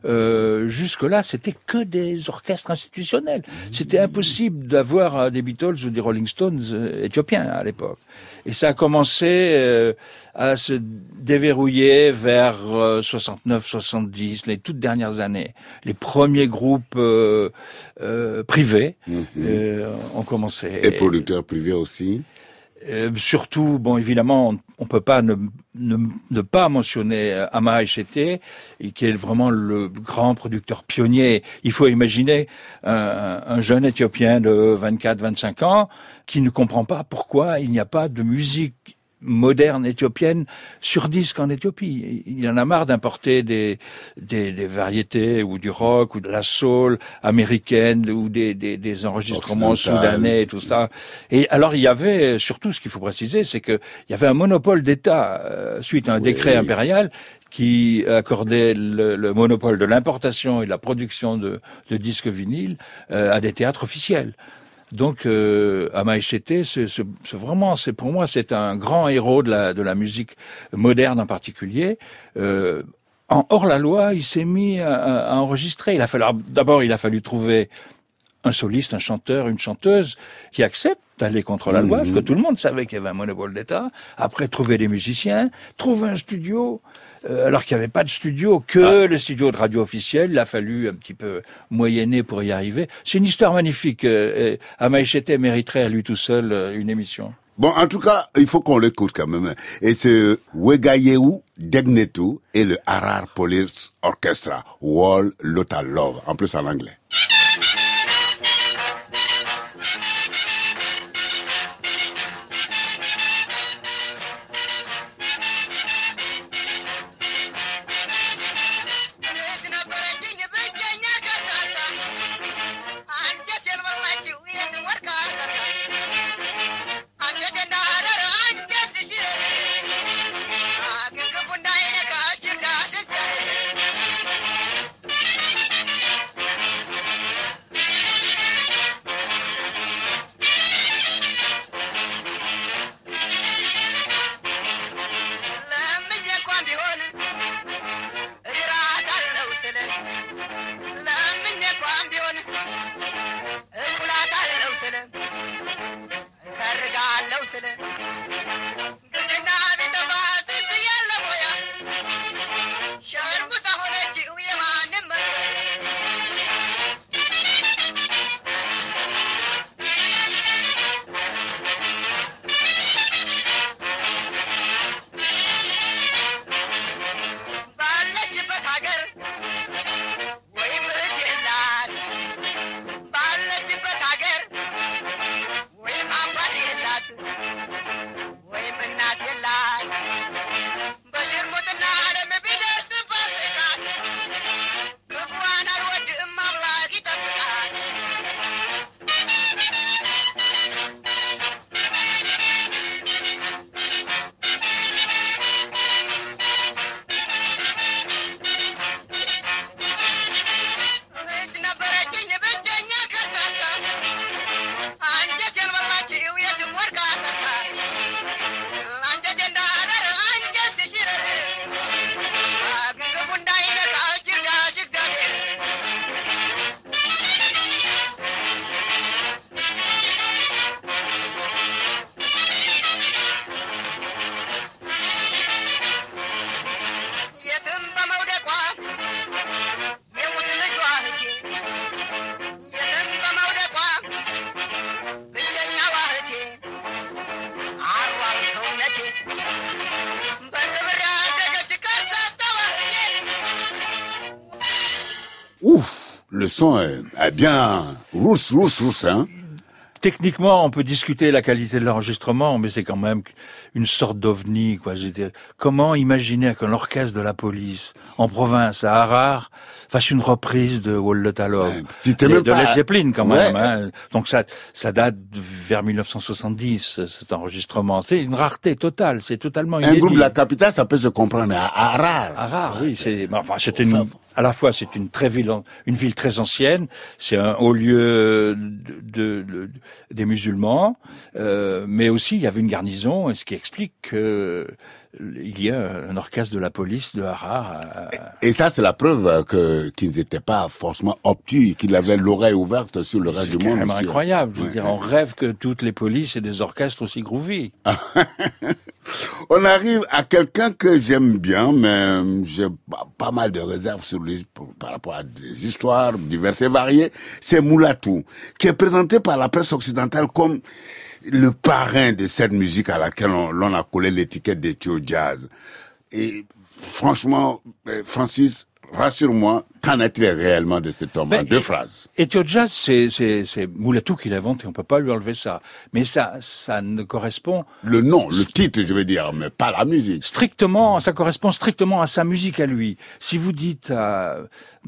euh, jusque-là, c'était que des orchestres institutionnels. C'était impossible d'avoir des Beatles ou des Rolling Stones euh, éthiopiens à l'époque. Et ça a commencé euh, à se déverrouiller vers euh, soixante-neuf soixante-dix, les toutes dernières années. Les premiers groupes euh, euh, privés mm-hmm. euh, ont commencé. Et producteurs privés aussi. Euh, surtout, bon, évidemment, on, on peut pas ne, ne, ne pas mentionner Ama Echete, qui est vraiment le grand producteur pionnier. Il faut imaginer un, un jeune Éthiopien de vingt-quatre vingt-cinq ans qui ne comprend pas pourquoi il n'y a pas de musique moderne éthiopienne sur disque en Éthiopie. Il en a marre d'importer des, des, des variétés ou du rock ou de la soul américaine ou des, des, des enregistrements soudanais et tout ça. Et alors il y avait surtout, ce qu'il faut préciser, c'est que il y avait un monopole d'État euh, suite à un oui. décret impérial qui accordait le, le monopole de l'importation et de la production de, de disques vinyles euh, à des théâtres officiels. Donc, euh, Ama Echete, c'est, c'est, c'est vraiment, c'est pour moi, c'est un grand héros de la de la musique moderne en particulier. Euh, en hors la loi, il s'est mis à, à enregistrer. Il a fallu d'abord, il a fallu trouver un soliste, un chanteur, une chanteuse qui accepte d'aller contre la loi, mmh. parce que tout le monde savait qu'il y avait un monopole d'État. Après, trouver des musiciens, trouver un studio. Euh, alors qu'il n'y avait pas de studio, que ah. le studio de radio officiel, il a fallu un petit peu moyenner pour y arriver. C'est une histoire magnifique. Euh, Ama Echete mériterait à lui tout seul euh, une émission. Bon, en tout cas, il faut qu'on l'écoute quand même. Et c'est Wegayeu Degnetu et le Harar Police Orchestra, Wall Lotta Love, en plus en anglais. le son est, est bien rousse, rousse, rousse, hein. Techniquement, on peut discuter la qualité de l'enregistrement, mais c'est quand même une sorte d'ovni, quoi. J'étais... Comment imaginer qu'un orchestre de la police, en province, à Harare, fasse une reprise de Wall the Love, ouais, de, même de pas... Led Zeppelin, quand même, ouais. hein. Donc ça, ça date vers mille neuf cent soixante-dix, cet enregistrement. C'est une rareté totale, c'est totalement inédit. Un groupe de la capitale, ça peut se comprendre, mais à Harare. Harare, oui, c'est, enfin, c'était une, à la fois, c'est une très ville, une ville très ancienne, c'est un haut lieu de, de, de des musulmans, euh, mais aussi il y avait une garnison, et ce qui explique que il y a un orchestre de la police de Harare. À... Et ça, c'est la preuve que qu'ils n'étaient pas forcément obtus, qu'ils avaient l'oreille ouverte sur le reste du monde. C'est carrément incroyable. Je veux ouais. dire, on rêve que toutes les polices aient des orchestres aussi groovy. On arrive à quelqu'un que j'aime bien, mais j'ai pas mal de réserves sur lui par rapport à des histoires diverses et variées. C'est Moulatou, qui est présenté par la presse occidentale comme le parrain de cette musique à laquelle on, l'on a collé l'étiquette d'Ethio Jazz. Et franchement, Francis, rassure-moi, qu'en est-il réellement de cet homme? Ben, en deux et, phrases. Ethio Jazz, c'est, c'est, c'est Moulatou qui l'invente et on peut pas lui enlever ça. Mais ça, ça ne correspond... Le nom, le titre, je veux dire, mais pas la musique. Strictement, ça correspond strictement à sa musique à lui. Si vous dites à,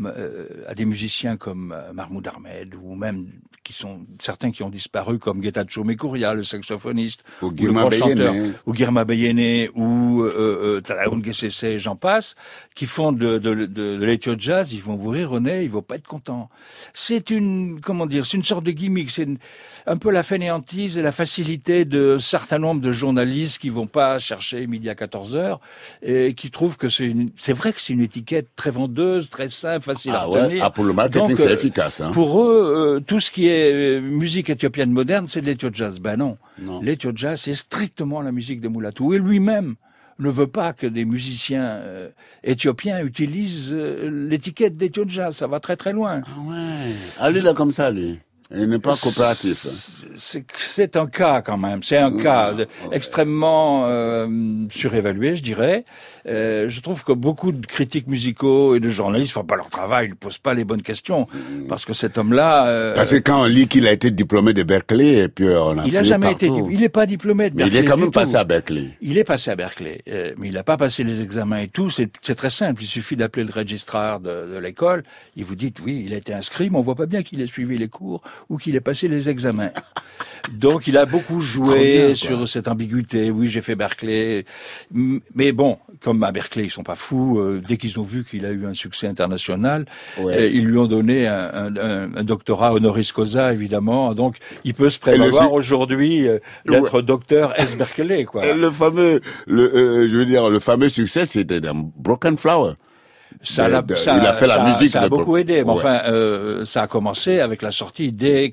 à des musiciens comme Mahmoud Ahmed ou même qui sont certains qui ont disparu comme Getachew Mekoria, le saxophoniste, ou, ou le grand chanteur, ou Girma Beyene, ou euh, euh, Talaoun Gessessé, j'en passe, qui font de, de, de, de l'Ethio Jazz, ils vont vous rire au nez, ils vont pas être contents. C'est une, comment dire, c'est une sorte de gimmick, c'est une, un peu la fainéantise et la facilité de certain nombre de journalistes qui vont pas chercher midi à quatorze heures et qui trouvent que c'est une, c'est vrai que c'est une étiquette très vendeuse, très simple, facile ah à ouais. retenir. Ah, pour le marketing, donc, c'est euh, efficace, hein. Pour eux, euh, tout ce qui est musique éthiopienne moderne, c'est de l'Ethio Jazz. Ben non. non. L'Ethio Jazz, c'est strictement la musique de Moulatou. Et lui-même ne veut pas que des musiciens euh, éthiopiens utilisent euh, l'étiquette d'Ethio Jazz. Ça va très très loin. Ah ouais. Ah, lui, là, comme ça, lui. Il n'est pas coopératif. C'est, c'est un cas quand même. C'est un ouais, cas ouais. extrêmement euh, surévalué, je dirais. Euh, je trouve que beaucoup de critiques musicaux et de journalistes font pas leur travail, ils ne posent pas les bonnes questions, parce que cet homme-là. Euh, parce que quand on lit qu'il a été diplômé de Berkeley, et puis on a. Il a jamais été. Il n'est pas diplômé de Berkeley. Mais il est quand même passé tout. à Berkeley. Il est passé à Berkeley, euh, mais il n'a pas passé les examens et tout. C'est, c'est très simple. Il suffit d'appeler le registrar de, de l'école. Il vous dit oui, il a été inscrit, mais on voit pas bien qu'il ait suivi les cours ou qu'il ait passé les examens. Donc il a beaucoup joué bien, sur cette ambiguïté. Oui, j'ai fait Berkeley, mais bon, comme à Berkeley ils sont pas fous. Euh, dès qu'ils ont vu qu'il a eu un succès international, ouais. euh, ils lui ont donné un, un, un doctorat honoris causa évidemment. Donc il peut se prévaloir le... aujourd'hui euh, d'être ouais. docteur S Berkeley, quoi. Le fameux, le, euh, je veux dire, le fameux succès, c'était dans Broken Flower. Ça, de, de, ça, il a fait ça, la musique. Ça a beaucoup aidé. Mais ouais. enfin, euh, ça a commencé avec la sortie dès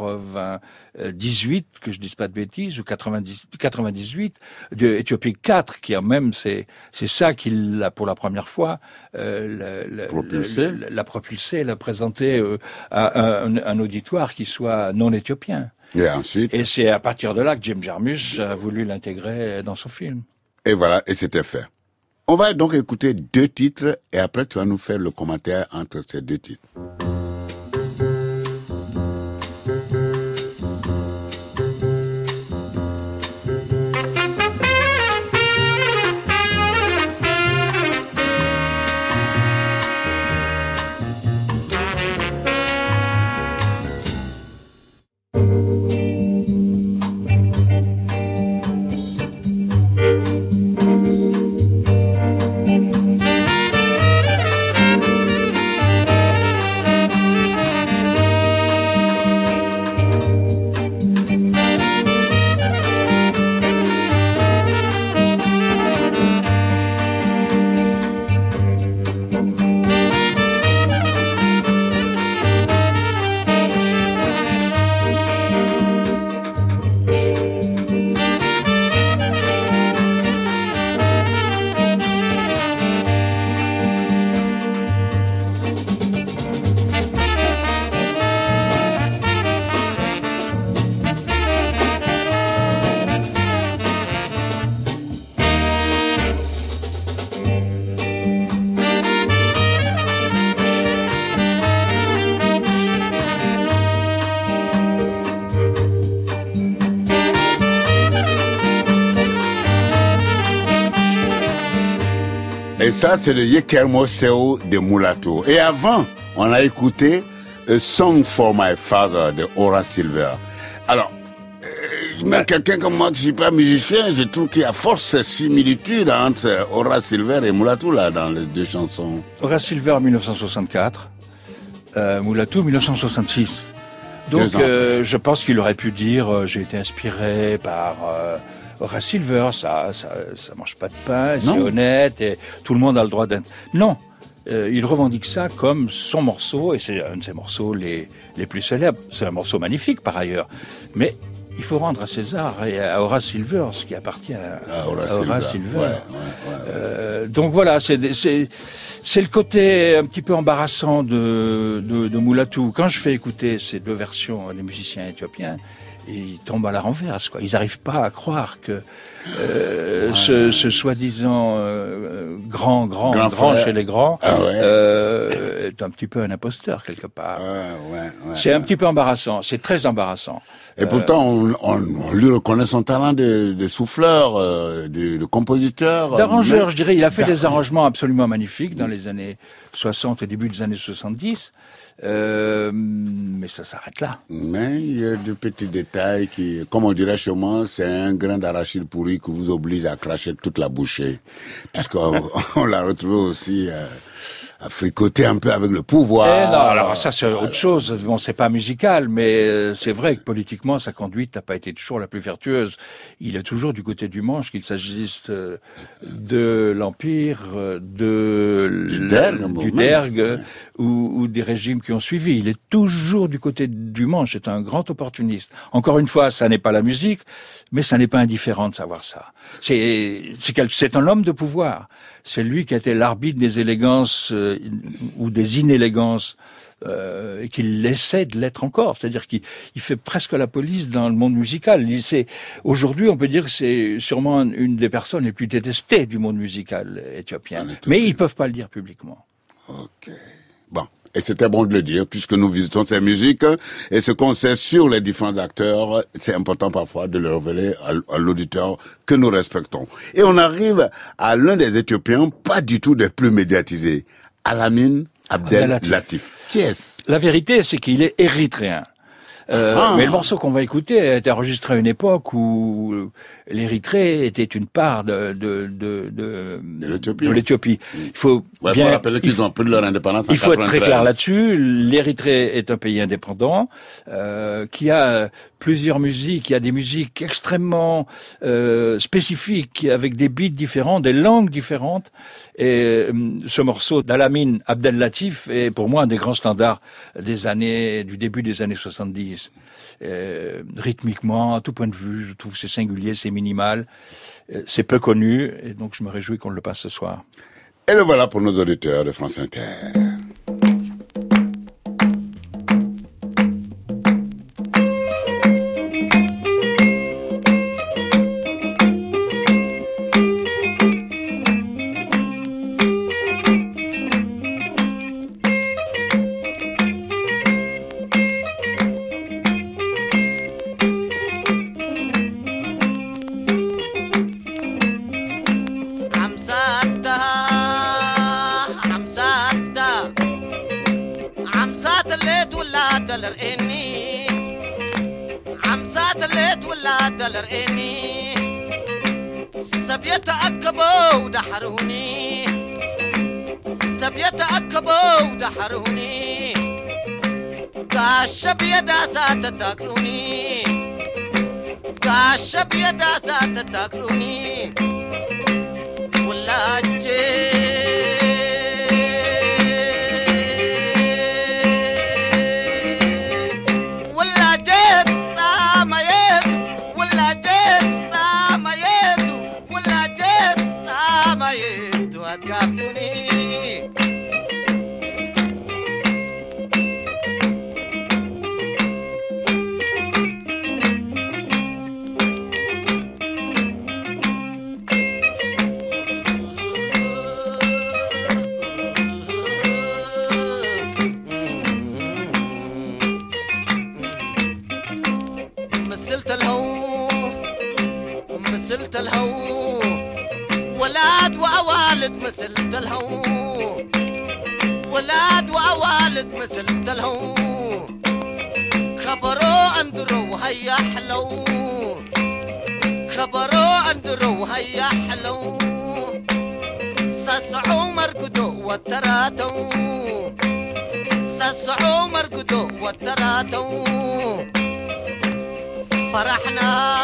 quatre-vingt-dix-huit, que je dise pas de bêtises, ou quatre-vingt-dix, quatre-vingt-dix-huit, de Éthiopie quatre, qui a même, c'est, c'est ça qui l'a, pour la première fois, euh, la, propulsé. La, la propulsé, l'a présenté euh, à un, un auditoire qui soit non éthiopien. Et ensuite. Et c'est à partir de là que Jim Jarmusch a voulu l'intégrer dans son film. Et voilà, et c'était fait. On va donc écouter deux titres et après tu vas nous faire le commentaire entre ces deux titres. Thank you. Et ça, c'est le Yekermo Seo de Mulato. Et avant, on a écouté A Song for My Father de Horace Silver. Alors, euh, mais quelqu'un comme moi qui ne suis pas musicien, je trouve qu'il y a force similitude entre Horace Silver et Mulato là, dans les deux chansons. Horace Silver, dix-neuf cent soixante-quatre. Euh, Mulato, dix-neuf cent soixante-six. Donc, euh, je pense qu'il aurait pu dire euh, j'ai été inspiré par euh, Horace Silver, ça, ça, ça mange pas de pain, c'est honnête et tout le monde a le droit d'être. Non, euh, il revendique ça comme son morceau et c'est un de ses morceaux les les plus célèbres. C'est un morceau magnifique par ailleurs, mais il faut rendre à César et à Horace Silver ce qui appartient à, à Horace, à Horace Silver. Silver. Ouais, ouais, ouais. Euh, donc voilà, c'est, c'est, c'est le côté un petit peu embarrassant de, de, de Mulato. Quand je fais écouter ces deux versions des musiciens éthiopiens, ils tombent à la renverse, quoi. Ils n'arrivent pas à croire que euh, ouais. ce, ce soi-disant euh, grand, grand, grand, grand chez les grands ah ouais. euh, est un petit peu un imposteur quelque part. Ouais, ouais, ouais, c'est ouais. un petit peu embarrassant, c'est très embarrassant. Et euh, pourtant, on, on, on lui reconnaît son talent de, de souffleur, euh, de, de compositeur. D'arrangeur, euh, je dirais. Il a fait des arrangements absolument magnifiques dans les années soixante et début des années soixante-dix. Euh, mais ça s'arrête là. Mais il y a de petits détails qui, comme on dirait chez moi, c'est un grain d'arachide pourri qui vous oblige à cracher toute la bouchée. Puisqu'on on l'a retrouvé aussi euh, à fricoter un peu avec le pouvoir. Eh non, alors ça c'est autre chose. Bon, c'est pas musical, mais c'est vrai que politiquement sa conduite n'a pas été toujours la plus vertueuse. Il est toujours du côté du manche, qu'il s'agisse de l'Empire, de du Derg, du Derg ouais. ou, ou des régimes qui ont suivi. Il est toujours du côté du manche. C'est un grand opportuniste. Encore une fois, ça n'est pas la musique, mais ça n'est pas indifférent de savoir ça. C'est c'est, c'est un homme de pouvoir. C'est lui qui a été l'arbitre des élégances euh, ou des inélégances euh, et qu'il essaie de l'être encore. C'est-à-dire qu'il il fait presque la police dans le monde musical. Il, c'est, aujourd'hui, on peut dire que c'est sûrement une des personnes les plus détestées du monde musical éthiopien. Mais ils peuvent pas le dire publiquement. Ok. Bon. Et c'était bon de le dire, puisque nous visitons ces musiques et ce qu'on sait sur les différents acteurs, c'est important parfois de le révéler à, à l'auditeur que nous respectons. Et on arrive à l'un des Éthiopiens, pas du tout des plus médiatisés, Alamine Abdel, Abdel Latif. Qui est-ce? La vérité, c'est qu'il est érythréen. Euh, ah. Mais le morceau qu'on va écouter a été enregistré à une époque où l'Érythrée était une part de de de de, de l'Éthiopie. De l'Éthiopie. Il faut ouais, bien faut rappeler qu'ils ont pris leur indépendance en il faut être très clair là-dessus. L'Érythrée est un pays indépendant euh, qui a plusieurs musiques, qui a des musiques extrêmement euh, spécifiques avec des beats différents, des langues différentes. Et euh, ce morceau d'Alamine Abdel Latif est pour moi un des grands standards des années du début des années soixante-dix. Euh, rythmiquement, à tout point de vue, je trouve que c'est singulier, c'est minimal, euh, c'est peu connu, et donc je me réjouis qu'on le passe ce soir. Et le voilà pour nos auditeurs de France Inter. أندرو هيا حلو خبرو أندرو هيا حلو ساسعو مرقدو وتراتو ساسعو مرقدو وتراتو فرحنا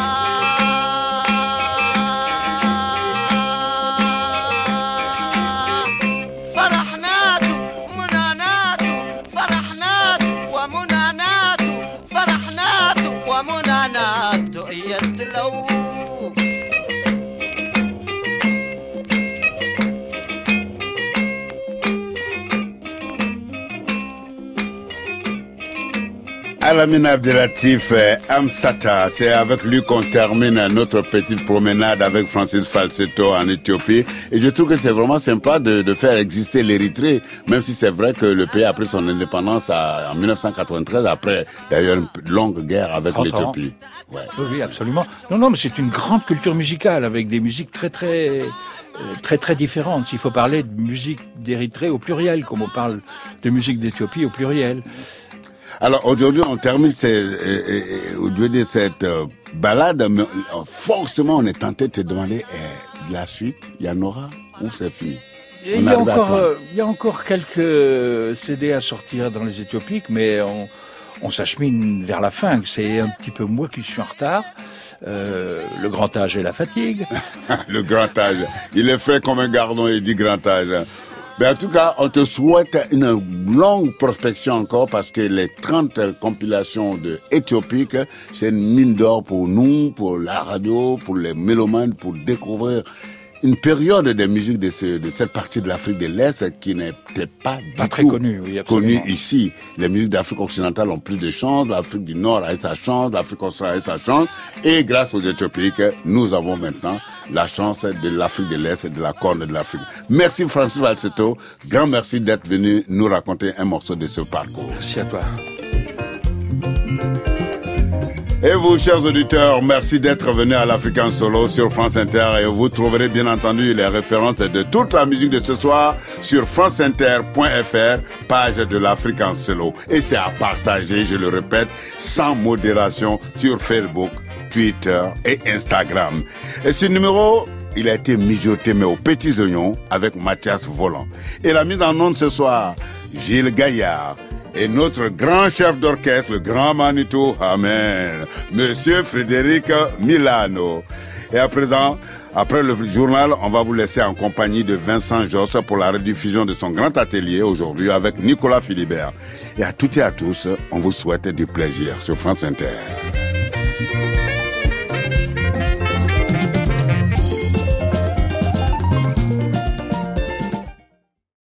Alamine Abdelatif Amsata, c'est avec lui qu'on termine notre petite promenade avec Francis Falsetto en Éthiopie. Et je trouve que c'est vraiment sympa de, de faire exister l'Érythrée, même si c'est vrai que le pays a pris son indépendance à, en dix-neuf cent quatre-vingt-treize, après d'ailleurs une longue guerre avec l'Éthiopie. Ouais. Oui, oui, absolument. Non, non, mais c'est une grande culture musicale avec des musiques très, très... très très différentes. Il faut parler de musique d'Érythrée au pluriel, comme on parle de musique d'Éthiopie au pluriel. Alors aujourd'hui, on termine ces, euh, euh, dire, cette euh, balade, mais euh, forcément, on est tenté de te demander eh, la suite, il y en aura ou c'est fini? Il y, a encore, euh, il y a encore quelques C D à sortir dans les Éthiopiques, mais on, on s'achemine vers la fin. C'est un petit peu moi qui suis en retard. Euh, le grand âge et la fatigue. Le grand âge. Il est fait comme un gardon et dit grand âge. Mais en tout cas, on te souhaite une longue prospection encore parce que les trente compilations de Éthiopiques, c'est une mine d'or pour nous, pour la radio, pour les mélomanes, pour découvrir une période des musiques de, ce, de cette partie de l'Afrique de l'Est qui n'était pas du pas très tout connue, oui, connue ici. Les musiques d'Afrique occidentale ont plus de chance, l'Afrique du Nord a eu sa chance, l'Afrique australe a eu sa chance, et grâce aux Éthiopiques, nous avons maintenant la chance de l'Afrique de l'Est et de la Corne de l'Afrique. Merci Francis Falsetto, grand merci d'être venu nous raconter un morceau de ce parcours. Merci à toi. Et vous, chers auditeurs, merci d'être venus à l'African Solo sur France Inter et vous trouverez bien entendu les références de toute la musique de ce soir sur franceinter point f r, page de l'African Solo. Et c'est à partager, je le répète, sans modération sur Facebook, Twitter et Instagram. Et ce numéro, il a été mijoté mais aux petits oignons avec Mathias Volant. Et la mise en onde ce soir, Gilles Gaillard. Et notre grand chef d'orchestre, le grand Manitou, amen, Monsieur Frédéric Milano. Et à présent, après le journal, on va vous laisser en compagnie de Vincent Josse pour la rediffusion de son grand atelier aujourd'hui avec Nicolas Philibert. Et à toutes et à tous, on vous souhaite du plaisir sur France Inter.